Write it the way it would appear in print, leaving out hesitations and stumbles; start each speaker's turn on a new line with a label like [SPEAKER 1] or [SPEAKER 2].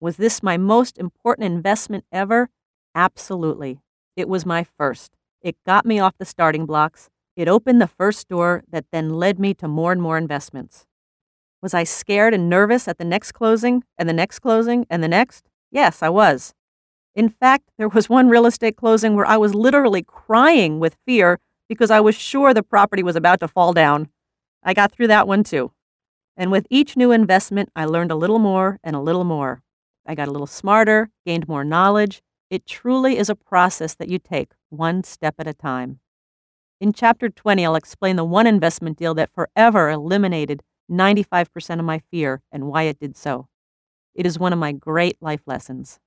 [SPEAKER 1] Was this my most important investment ever? Absolutely. It was my first. It got me off the starting blocks. It opened the first door that then led me to more and more investments. Was I scared and nervous at the next closing and the next closing and the next? Yes, I was. In fact, there was one real estate closing where I was literally crying with fear because I was sure the property was about to fall down. I got through that one too. And with each new investment, I learned a little more and a little more. I got a little smarter, gained more knowledge. It truly is a process that you take one step at a time. In Chapter 20, I'll explain the one investment deal that forever eliminated 95% of my fear and why it did so. It is one of my great life lessons.